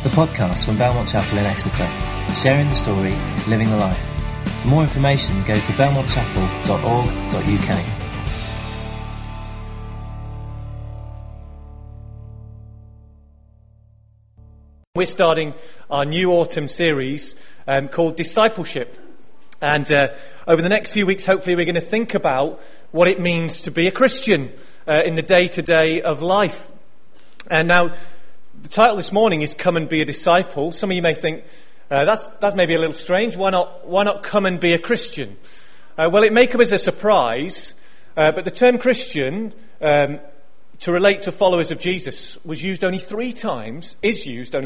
the podcast from Belmont Chapel in Exeter, sharing the story, living the life. For more information, go to belmontchapel.org.uk. We're starting our new autumn series called Discipleship. And over the next few weeks, hopefully, we're going to think about what it means to be a Christian in the day-to-day of life. And now, the title this morning is Come and Be a Disciple. Some of you may think, that's maybe a little strange. Why not come and be a Christian? Well, it may come as a surprise, but the term Christian, to relate to followers of Jesus, is used only three times in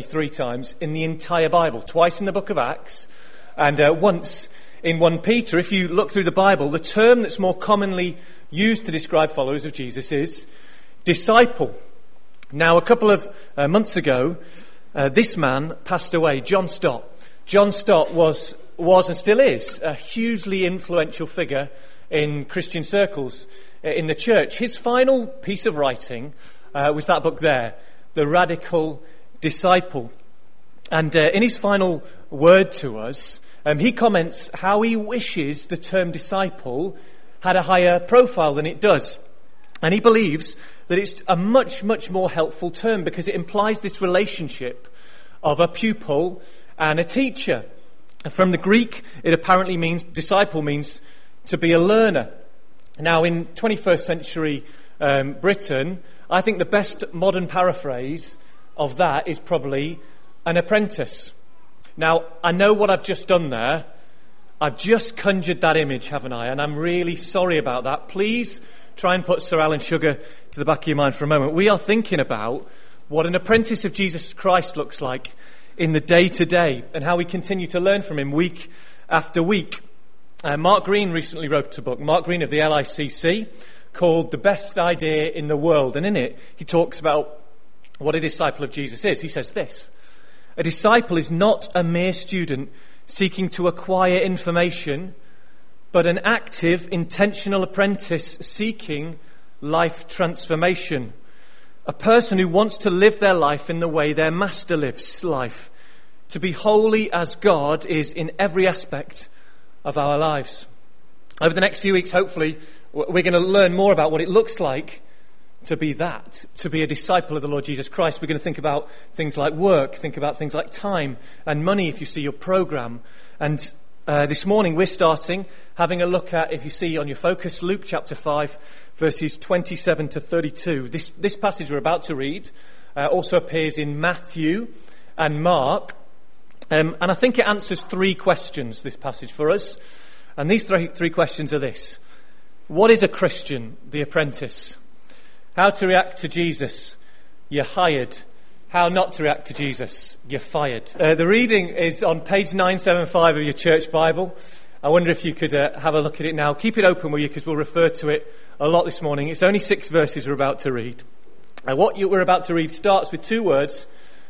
the entire Bible. Twice in the book of Acts, and once in 1 Peter. If you look through the Bible, the term that's more commonly used to describe followers of Jesus is disciple. Now, a couple of months ago, this man passed away, John Stott. John Stott was and still is a hugely influential figure in Christian circles in the church. His final piece of writing was that book there, The Radical Disciple. And in his final word to us, he comments how he wishes the term disciple had a higher profile than it does. And he believes that it's a much, much more helpful term because it implies this relationship of a pupil and a teacher. From the Greek, it apparently means, disciple means to be a learner. Now, in 21st century Britain, I think the best modern paraphrase of that is probably an apprentice. Now, I know what I've just done there. I've just conjured that image, haven't I? And I'm really sorry about that. Please try and put Sir Alan Sugar to the back of your mind for a moment. We are thinking about what an apprentice of Jesus Christ looks like in the day-to-day and how we continue to learn from him week after week. Mark Green recently wrote a book, Mark Green of the LICC, called The Best Idea in the World. And in it, he talks about what a disciple of Jesus is. He says this: a disciple is not a mere student seeking to acquire information, but an active, intentional apprentice seeking life transformation. A person who wants to live their life in the way their master lives life. To be holy as God is in every aspect of our lives. Over the next few weeks, hopefully, we're going to learn more about what it looks like to be that, to be a disciple of the Lord Jesus Christ. We're going to think about things like work, think about things like time and money if you see your program. And this morning we're starting having a look at, if you see on your focus, Luke chapter 5, verses 27 to 32. This passage we're about to read also appears in Matthew and Mark. And I think it answers three questions, this passage for us. And these three questions are this: what is a Christian, the apprentice? How to react to Jesus? You're hired. How not to react to Jesus? You're fired. The reading is on page 975 of your church Bible. I wonder if you could have a look at it now. Keep it open, will you, because we'll refer to it a lot this morning. It's only 6 verses we're about to read. What we're about to read starts with 2 words,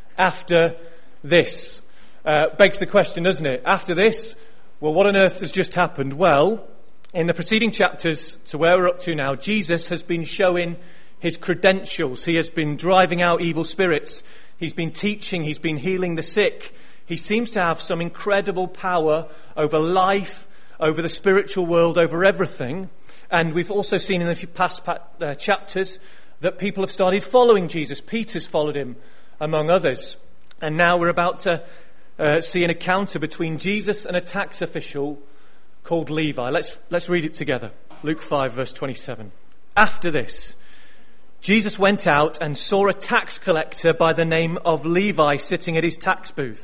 after this. Begs the question, doesn't it? After this, well, what on earth has just happened? Well, in the preceding chapters to where we're up to now, Jesus has been showing his credentials. He has been driving out evil spirits. He's been teaching. He's been healing the sick. He seems to have some incredible power over life, over the spiritual world, over everything. And we've also seen in the past chapters that people have started following Jesus. Peter's followed him, among others. And now we're about to see an encounter between Jesus and a tax official called Levi. Let's read it together. Luke 5, verse 27. After this, Jesus went out and saw a tax collector by the name of Levi sitting at his tax booth.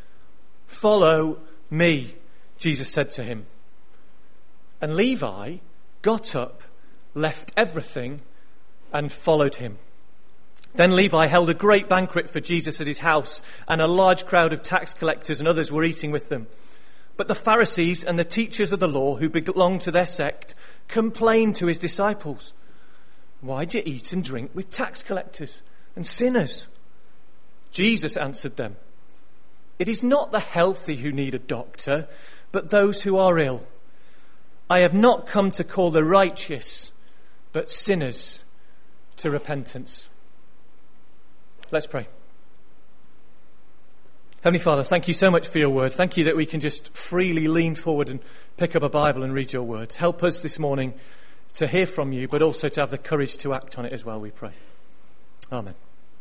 Follow me, Jesus said to him. And Levi got up, left everything, and followed him. Then Levi held a great banquet for Jesus at his house, and a large crowd of tax collectors and others were eating with them. But the Pharisees and the teachers of the law who belonged to their sect complained to his disciples. Why do you eat and drink with tax collectors and sinners? Jesus answered them, it is not the healthy who need a doctor, but those who are ill. I have not come to call the righteous, but sinners to repentance. Let's pray. Heavenly Father, thank you so much for your word. Thank you that we can just freely lean forward and pick up a Bible and read your word. Help us this morning to hear from you, but also to have the courage to act on it as well, we pray. Amen.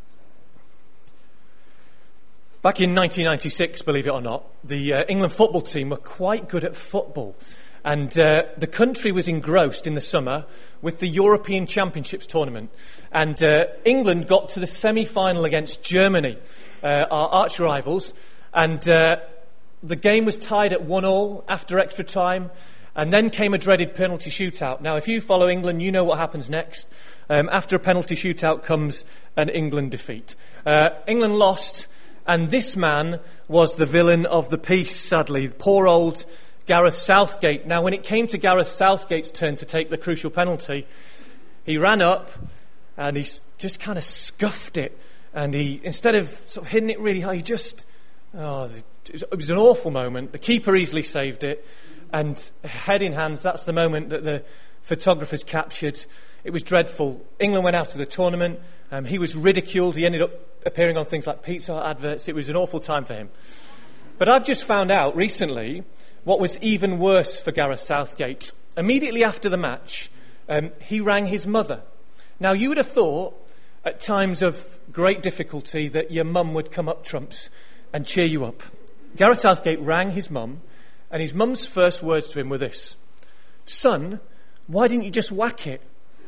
Back in 1996, believe it or not, the England football team were quite good at football. And the country was engrossed in the summer with the European Championships tournament. And England got to the semi-final against Germany, our arch rivals. And the game was tied at 1-1 after extra time. And then came a dreaded penalty shootout. Now, if you follow England, you know what happens next. After a penalty shootout comes an England defeat. England lost, and this man was the villain of the piece, sadly. Poor old Gareth Southgate. Now, when it came to Gareth Southgate's turn to take the crucial penalty, he ran up and he just kind of scuffed it. And he, instead of sort of hitting it really high, it was an awful moment. The keeper easily saved it. And head in hands, that's the moment that the photographers captured. It was dreadful. England went out of the tournament. He was ridiculed. He ended up appearing on things like Pizza Hut adverts. It was an awful time for him. But I've just found out recently what was even worse for Gareth Southgate. Immediately after the match, he rang his mother. Now, you would have thought at times of great difficulty that your mum would come up trumps and cheer you up. Gareth Southgate rang his mum, and his mum's first words to him were this: "Son, why didn't you just whack it?"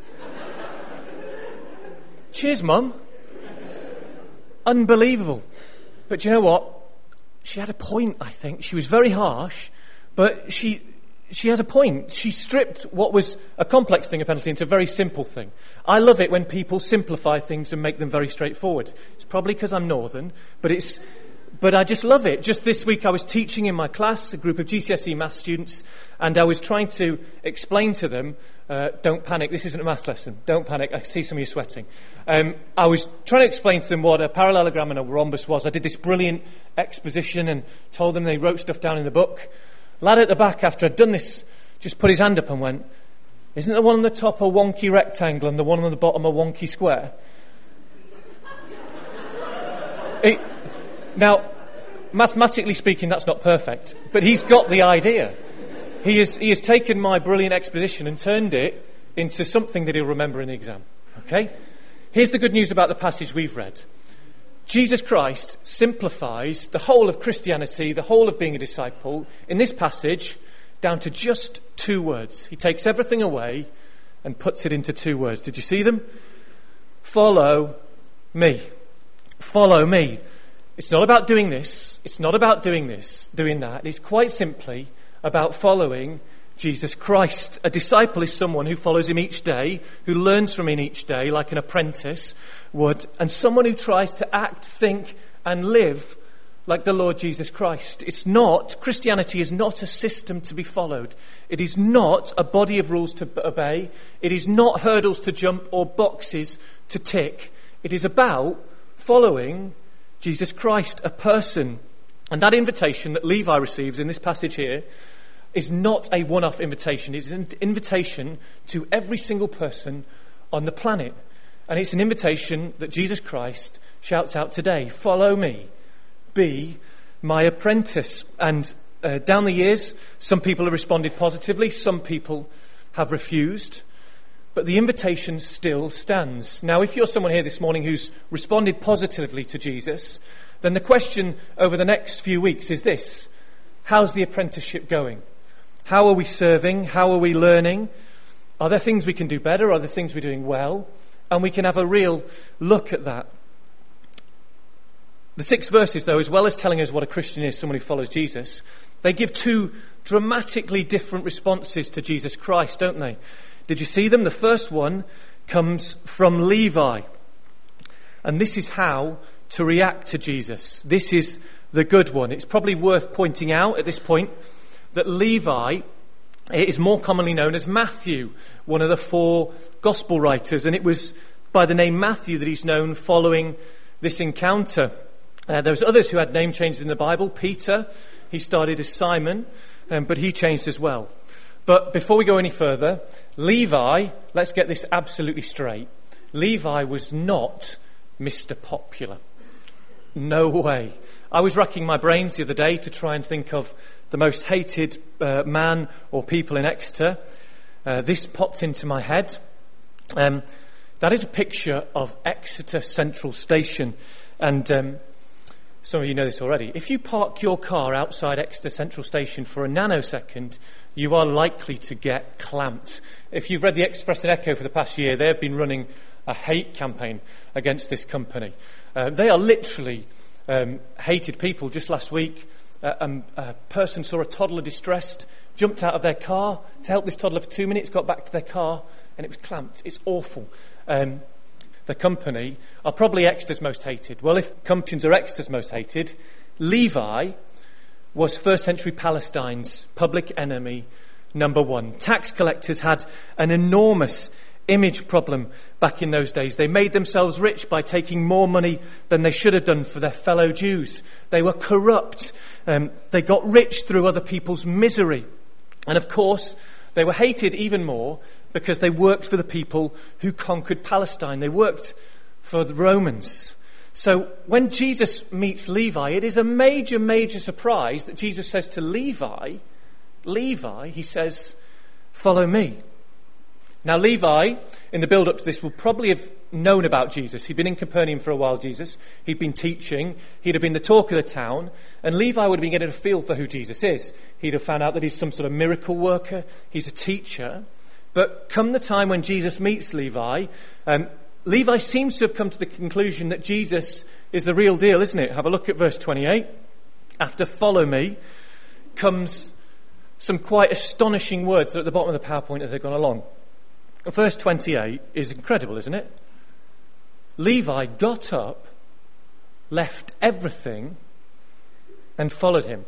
Cheers, Mum. Unbelievable. But you know what? She had a point, I think. She was very harsh, but she had a point. She stripped what was a complex thing, a penalty, into a very simple thing. I love it when people simplify things and make them very straightforward. It's probably because I'm northern, but I just love it. Just this week I was teaching in my class, a group of GCSE maths students, and I was trying to explain to them, don't panic, this isn't a maths lesson, don't panic, I see some of you sweating. I was trying to explain to them what a parallelogram and a rhombus was. I did this brilliant exposition and told them they wrote stuff down in the book. Lad at the back, after I'd done this, just put his hand up and went, "Isn't the one on the top a wonky rectangle and the one on the bottom a wonky square?" Now, mathematically speaking, that's not perfect, but he's got the idea. He has taken my brilliant exposition and turned it into something that he'll remember in the exam. Okay? Here's the good news about the passage we've read. Jesus Christ simplifies the whole of Christianity, the whole of being a disciple, in this passage, down to just 2 words. He takes everything away and puts it into 2 words. Did you see them? Follow me. Follow me. It's not about doing this. It's not about doing that. It's quite simply about following Jesus Christ. A disciple is someone who follows him each day, who learns from him each day like an apprentice would, and someone who tries to act, think, and live like the Lord Jesus Christ. Christianity is not a system to be followed. It is not a body of rules to obey. It is not hurdles to jump or boxes to tick. It is about following Jesus Christ, a person. And that invitation that Levi receives in this passage here is not a one-off invitation. It's an invitation to every single person on the planet. And it's an invitation that Jesus Christ shouts out today. Follow me. Be my apprentice. And down the years, some people have responded positively. Some people have refused. But the invitation still stands. Now, if you're someone here this morning who's responded positively to Jesus, then the question over the next few weeks is this: how's the apprenticeship going? How are we serving? How are we learning? Are there things we can do better? Are there things we're doing well? And we can have a real look at that. The 6 verses, though, as well as telling us what a Christian is, someone who follows Jesus, they give 2 dramatically different responses to Jesus Christ, don't they? Did you see them? The first one comes from Levi. And this is how to react to Jesus. This is the good one. It's probably worth pointing out at this point that Levi is more commonly known as Matthew, one of the 4 gospel writers. And it was by the name Matthew that he's known following this encounter. There's others who had name changes in the Bible. Peter, he started as Simon, but he changed as well. But before we go any further, Levi, let's get this absolutely straight. Levi was not Mr. Popular. No way. I was racking my brains the other day to try and think of the most hated man or people in Exeter. This popped into my head. That is a picture of Exeter Central Station. And some of you know this already. If you park your car outside Exeter Central Station for a nanosecond, you are likely to get clamped. If you've read the Express and Echo for the past year, they have been running a hate campaign against this company. They are literally hated people. Just last week, a person saw a toddler distressed, jumped out of their car to help this toddler for 2 minutes, got back to their car, and it was clamped. It's awful. The company are probably Exeter's most hated. Well, if companies are Exeter's most hated, Levi was first century Palestine's public enemy number one. Tax collectors had an enormous image problem back in those days. They made themselves rich by taking more money than they should have done for their fellow Jews. They were corrupt. They got rich through other people's misery. And of course, they were hated even more because they worked for the people who conquered Palestine. They worked for the Romans. So when Jesus meets Levi, it is a major, major surprise that Jesus says to Levi, he says, "Follow me." Now, Levi, in the build-up to this, will probably have known about Jesus. He'd been in Capernaum for a while, Jesus. He'd been teaching. He'd have been the talk of the town. And Levi would have been getting a feel for who Jesus is. He'd have found out that he's some sort of miracle worker. He's a teacher. But come the time when Jesus meets Levi, Levi seems to have come to the conclusion that Jesus is the real deal, isn't it? Have a look at verse 28. After "follow me" comes some quite astonishing words that are at the bottom of the PowerPoint as they've gone along. Verse 28 is incredible, isn't it? Levi got up, left everything, and followed him.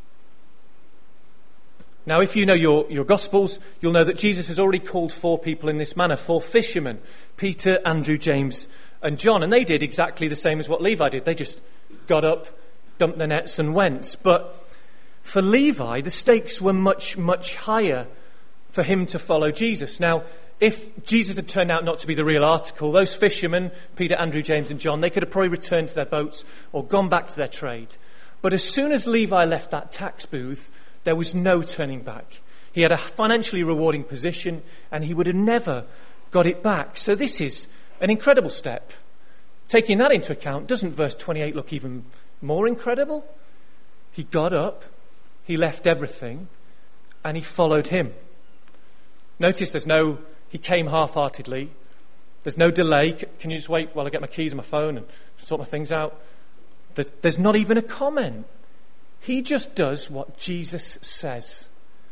Now, if you know your Gospels, you'll know that Jesus has already called 4 people in this manner, 4 fishermen, Peter, Andrew, James, and John. And they did exactly the same as what Levi did. They just got up, dumped their nets, and went. But for Levi, the stakes were much, much higher for him to follow Jesus. Now, if Jesus had turned out not to be the real article, those fishermen, Peter, Andrew, James, and John, they could have probably returned to their boats or gone back to their trade. But as soon as Levi left that tax booth, there was no turning back. He had a financially rewarding position, and he would have never got it back. So this is an incredible step. Taking that into account, doesn't verse 28 look even more incredible? He got up, he left everything, and he followed him. Notice he came half-heartedly. There's no delay. Can you just wait while I get my keys and my phone and sort my things out? There's not even a comment. He just does what Jesus says.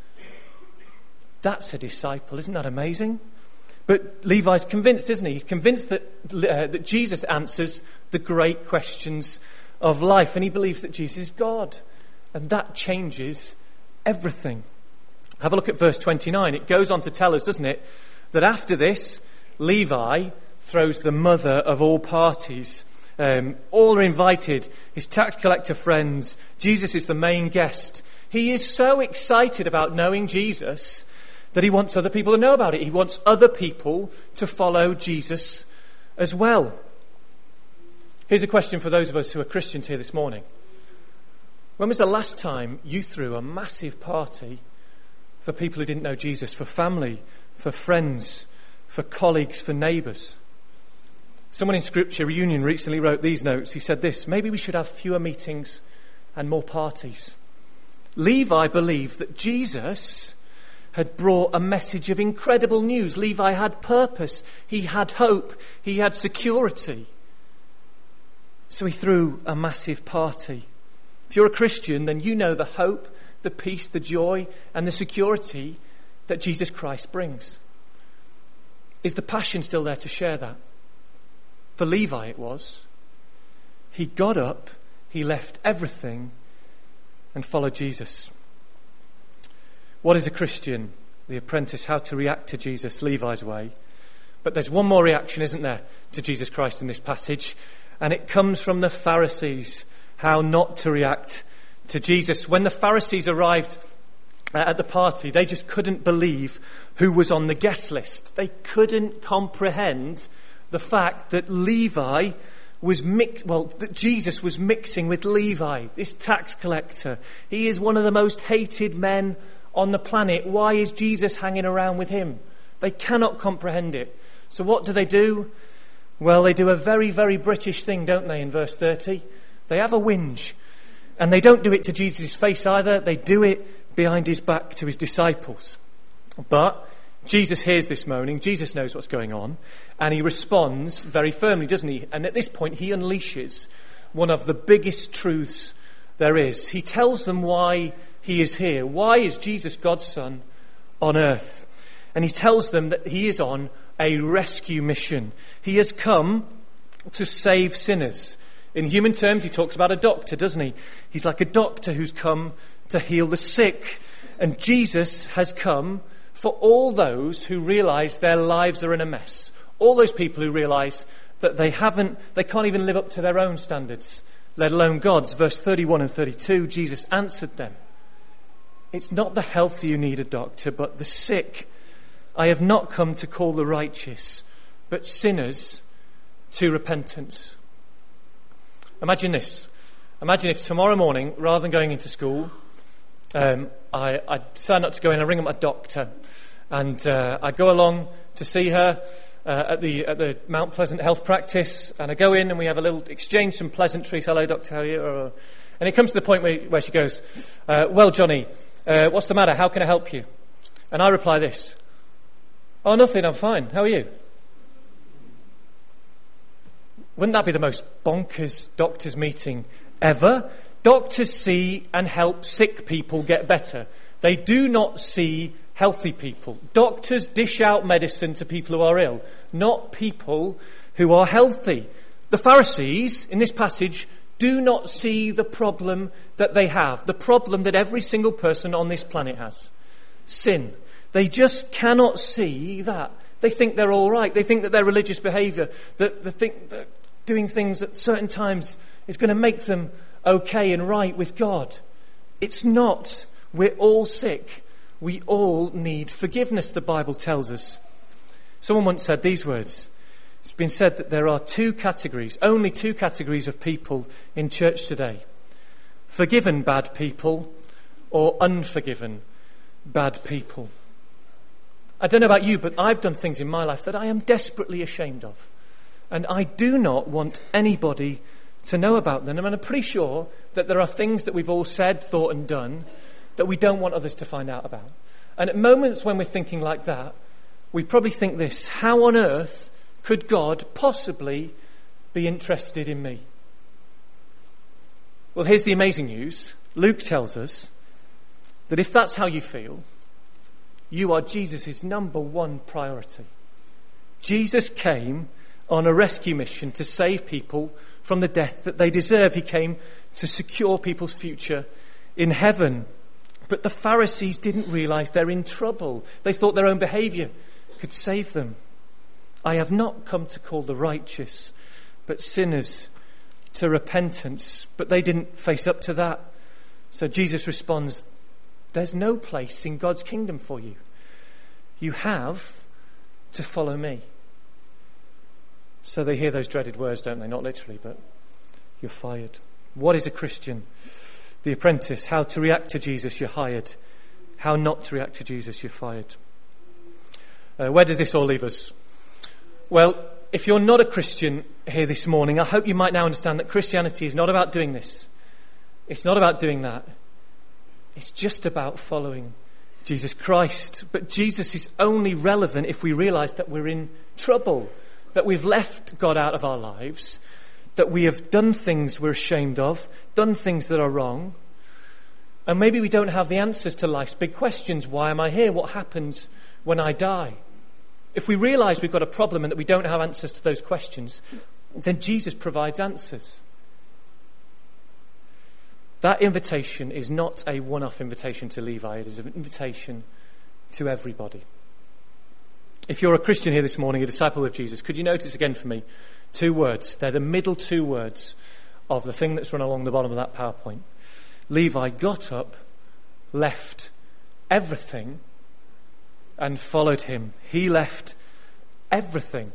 That's a disciple. Isn't that amazing? But Levi's convinced, isn't he? He's convinced that Jesus answers the great questions of life. And he believes that Jesus is God. And that changes everything. Have a look at verse 29. It goes on to tell us, doesn't it, that after this, Levi throws the mother of all parties. All are invited. His tax collector friends. Jesus is the main guest. He is so excited about knowing Jesus that he wants other people to know about it. He wants other people to follow Jesus as well. Here's a question for those of us who are Christians here this morning. When was the last time you threw a massive party for people who didn't know Jesus, for family, for friends, for colleagues, for neighbours? Someone in Scripture Reunion recently wrote these notes. He said this: maybe we should have fewer meetings and more parties. Levi believed that Jesus had brought a message of incredible news. Levi had purpose. He had hope. He had security. So he threw a massive party. If you're a Christian, then you know the hope, the peace, the joy, and the security that Jesus Christ brings. Is the passion still there to share that? For Levi it was. He got up, he left everything, and followed Jesus. What is a Christian? The apprentice, how to react to Jesus, Levi's way. But there's one more reaction, isn't there, to Jesus Christ in this passage? And it comes from the Pharisees, how not to react to Jesus. When the Pharisees arrived at the party, they just couldn't believe who was on the guest list. They couldn't comprehend the fact that Levi Jesus was mixing with Levi, this tax collector. He is one of the most hated men on the planet. Why is Jesus hanging around with him? They cannot comprehend it. So what do? Well, they do a very, very British thing, don't they, in verse 30? They have a whinge. And they don't do it to Jesus' face either. They do it behind his back to his disciples. But Jesus hears this moaning. Jesus knows what's going on. And he responds very firmly, doesn't he? And at this point, he unleashes one of the biggest truths there is. He tells them why he is here. Why is Jesus, God's Son, on earth? And he tells them that he is on a rescue mission. He has come to save sinners. In human terms, he talks about a doctor, doesn't he? He's like a doctor who's come to heal the sick. And Jesus has come for all those who realise their lives are in a mess. All those people who realise that they can't even live up to their own standards, let alone God's. Verse 31 and 32, Jesus answered them. It's not the healthy who need a doctor, but the sick. I have not come to call the righteous, but sinners to repentance. Imagine this. Imagine if tomorrow morning, rather than going into school, I'd sign up to go in and ring up my doctor, and I go along to see her at the Mount Pleasant Health Practice, and I go in and we have a little exchange, some pleasantries. Hello, doctor, how are you? And it comes to the point where she goes, well, Johnny, what's the matter? How can I help you? And I reply this, oh, nothing, I'm fine. How are you? Wouldn't that be the most bonkers doctors meeting ever? Doctors see and help sick people get better. They do not see healthy people. Doctors dish out medicine to people who are ill, not people who are healthy. The Pharisees, in this passage, do not see the problem that they have, the problem that every single person on this planet has. Sin. They just cannot see that. They think they're all right. They think that their religious behaviour, that doing things at certain times is going to make them okay and right with God. It's not. We're all sick. We all need forgiveness, the Bible tells us. Someone once said these words. It's been said that there are only two categories of people in church today. Forgiven bad people or unforgiven bad people. I don't know about you, but I've done things in my life that I am desperately ashamed of. And I do not want anybody to know about them. And I'm pretty sure that there are things that we've all said, thought and done that we don't want others to find out about. And at moments when we're thinking like that, we probably think this: how on earth could God possibly be interested in me? Well, here's the amazing news. Luke tells us that if that's how you feel, you are Jesus' number one priority. Jesus came on a rescue mission to save people from the death that they deserve. He came to secure people's future in heaven. But the Pharisees didn't realise they're in trouble. They thought their own behaviour could save them. I have not come to call the righteous, but sinners to repentance. But they didn't face up to that. So Jesus responds, there's no place in God's kingdom for you. You have to follow me. So they hear those dreaded words, don't they? Not literally, but you're fired. What is a Christian? The Apprentice. How to react to Jesus, you're hired. How not to react to Jesus, you're fired. Where does this all leave us? Well, if you're not a Christian here this morning, I hope you might now understand that Christianity is not about doing this. It's not about doing that. It's just about following Jesus Christ. But Jesus is only relevant if we realise that we're in trouble, that we've left God out of our lives, that we have done things we're ashamed of, done things that are wrong, and maybe we don't have the answers to life's big questions. Why am I here? What happens when I die? If we realise we've got a problem and that we don't have answers to those questions, then Jesus provides answers. That invitation is not a one-off invitation to Levi. It is an invitation to everybody. If you're a Christian here this morning, a disciple of Jesus, could you notice again for me 2 words? They're the middle 2 words of the thing that's run along the bottom of that PowerPoint. Levi got up, left everything, and followed him. He left everything.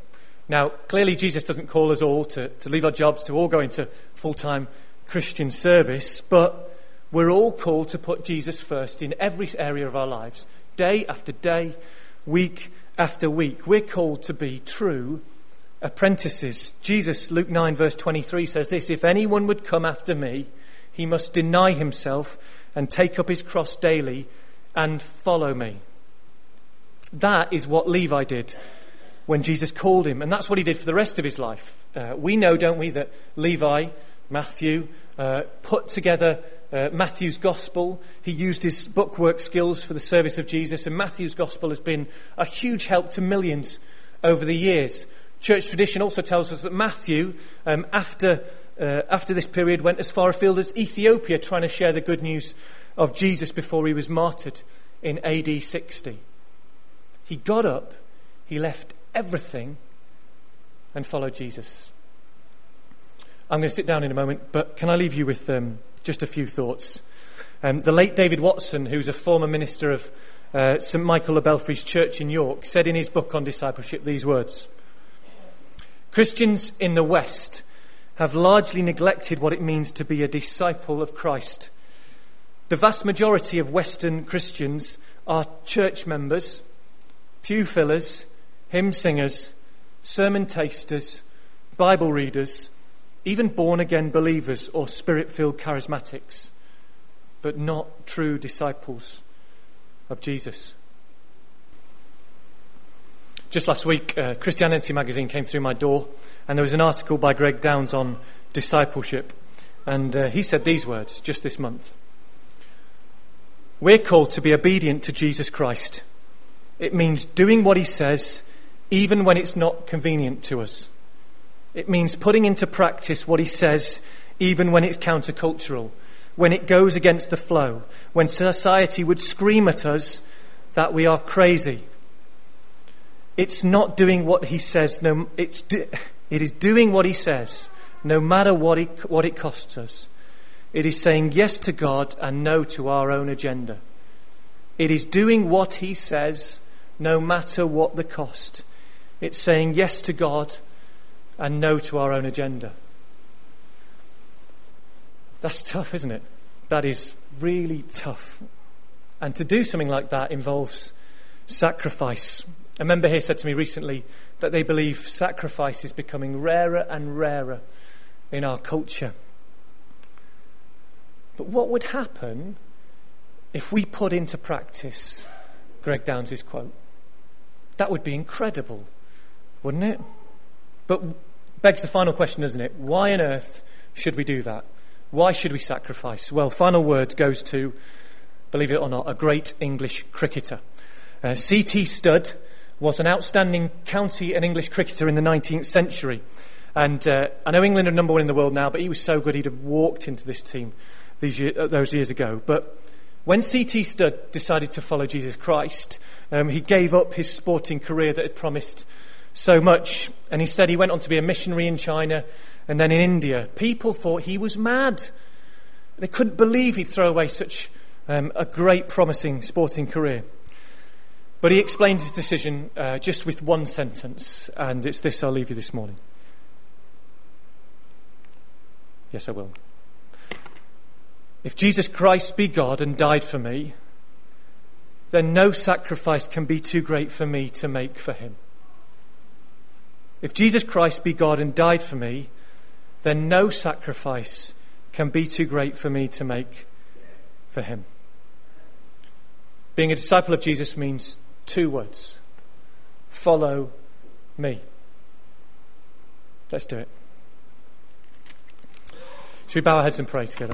Now, clearly Jesus doesn't call us all to leave our jobs, to all go into full-time Christian service, but we're all called to put Jesus first in every area of our lives, day after day, week after week. We're called to be true apprentices. Jesus, Luke 9 verse 23 says this, "If anyone would come after me, he must deny himself and take up his cross daily and follow me." That is what Levi did when Jesus called him, and that's what he did for the rest of his life. We know, don't we, that Levi, Matthew, put together Matthew's gospel. He used his bookwork skills for the service of Jesus, and Matthew's gospel has been a huge help to millions over the years. Church tradition also tells us that Matthew, after this period, went as far afield as Ethiopia, trying to share the good news of Jesus before he was martyred in AD 60. He got up, he left everything, and followed Jesus. I'm going to sit down in a moment, but can I leave you with just a few thoughts? The late David Watson, who's a former minister of St Michael le Belfry's church in York, said in his book on discipleship these words: "Christians in the West have largely neglected what it means to be a disciple of Christ. The vast majority of Western Christians are church members, pew fillers, hymn singers, sermon tasters, Bible readers, even born-again believers or spirit-filled charismatics, but not true disciples of Jesus." Just last week, Christianity magazine came through my door, and there was an article by Greg Downs on discipleship, and he said these words just this month: "We're called to be obedient to Jesus Christ. It means doing what he says, even when it's not convenient to us. It means putting into practice what he says, even when it's countercultural, when it goes against the flow, when society would scream at us that we are crazy. It's not doing what he says. It is doing what he says, no matter what it costs us. It is saying yes to God and no to our own agenda. It is doing what he says, no matter what the cost. It's saying yes to God and no to our own agenda." That's tough, isn't it? That is really tough. And to do something like that involves sacrifice. A member here said to me recently that they believe sacrifice is becoming rarer and rarer in our culture. But what would happen if we put into practice Greg Downs' quote? That would be incredible, wouldn't it? But begs the final question, doesn't it? Why on earth should we do that? Why should we sacrifice? Well, final word goes to, believe it or not, a great English cricketer. C.T. Studd was an outstanding county and English cricketer in the 19th century. And I know England are number one in the world now, but he was so good he'd have walked into this team those years ago. But when C.T. Studd decided to follow Jesus Christ, he gave up his sporting career that had promised so much, and instead he went on to be a missionary in China and then in India. People thought he was mad. They couldn't believe he'd throw away such a great, promising sporting career. But he explained his decision just with one sentence, and it's this I'll leave you this morning. Yes, I will. "If Jesus Christ be God and died for me, then no sacrifice can be too great for me to make for him. If Jesus Christ be God and died for me, then no sacrifice can be too great for me to make for him." Being a disciple of Jesus means two words: follow me. Let's do it. Should we bow our heads and pray together?